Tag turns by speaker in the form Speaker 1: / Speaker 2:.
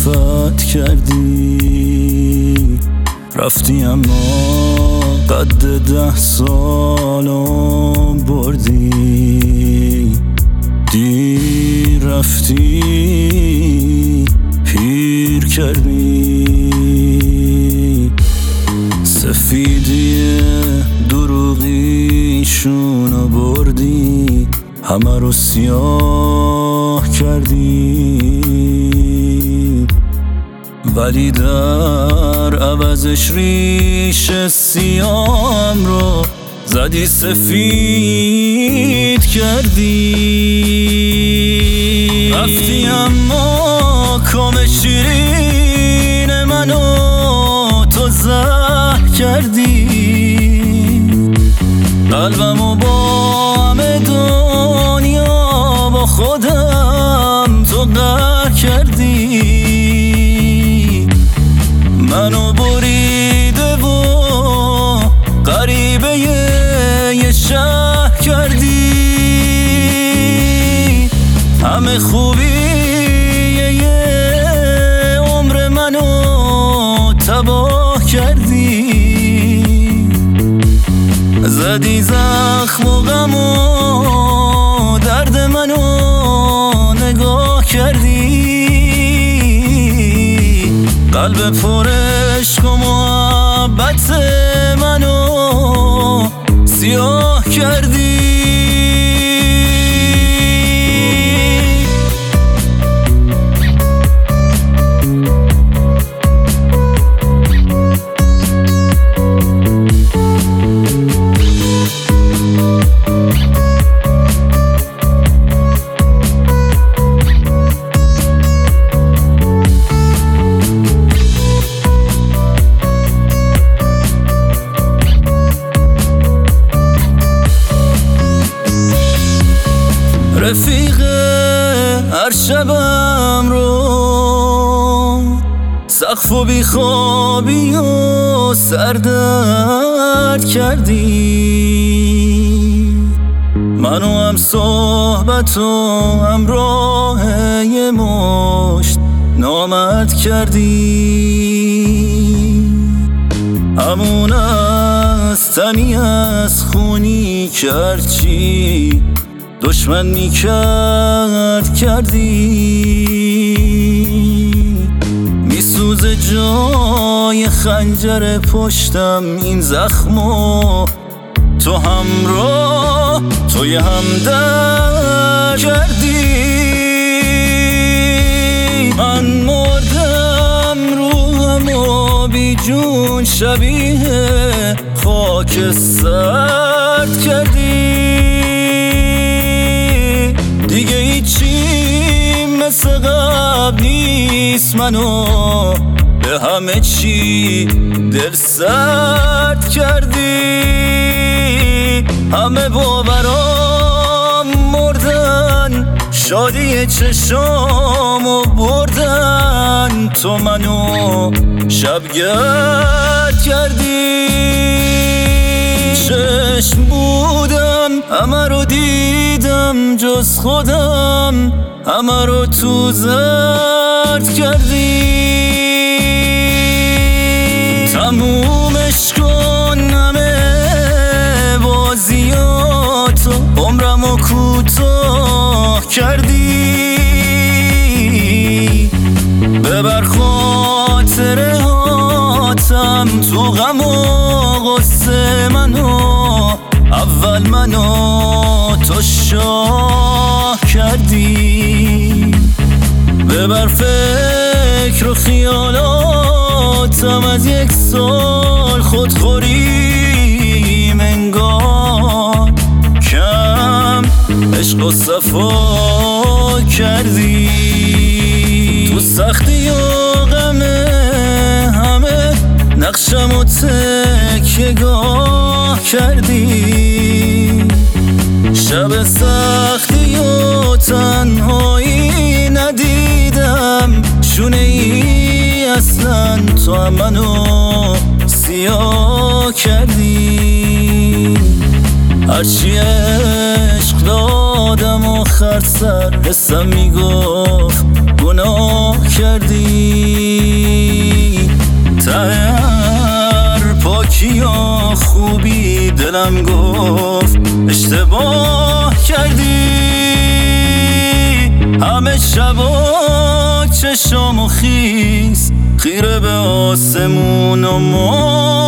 Speaker 1: صفت کردی، رفتی اما قد 10 سالم بردی. دیر رفتی پیر کردی، سفیدی دروغیشونو بردی، همه رو سیاه کردی. ولی در عوضش ریش سیام رو زدی سفید کردی. رفتی اما کام شیرین منو تو زهر کردی، قلبمو با همه دنیا با خودم تو قهر کردی. منو بریده و غریبه یه شهر کردی، همه خوبی یه عمر منو تباه کردی. زدی زخم و غم و درد منو نگاه کردی، قلب پر عشق و محبت منو سیاه کردی. رفیق هر شبم رو سقف و بیخوابی و سردرد کردی، منو هم صحبت و همراه یه مشت نامرد کردی. همون از تنی از خونی کرچی دشمن میکرد کردی، میسوزه جای خنجر پشتم این زخمو تو همراه توی همدرد کردی. من مردم روحم و بی جون شبیه خاک سرد کردی، دیگه هیچی مثل قبل نیست، منو به همه چی دل سرد کردی. همه باورام مردن، شادی چشامو بردن، تو منو شبگرد کردی. چشم بودم همه رو دیدم جز خودم، همه رو تو زرد کردی. تمومش کن همه بازیاتو، عمرمو کوتاه کردی. ببر خاطرهاتم تو غم و غصه منو، اول منو تو شاه کردی. ببر فکر و خیالاتم از 1 سال خودخوری منگار، کم عشق و صفا کردی. تو سختی و غمه همه نقشم و تکیه‌گاه کردی. شب سختی و تنهایی ندیدم شونه ای اصلا، تو هم منو سیاه کردی. هرچی عشق دادم آخر سر حسم میگفت گناه کردی. چشامو خیس خیره به آسمون و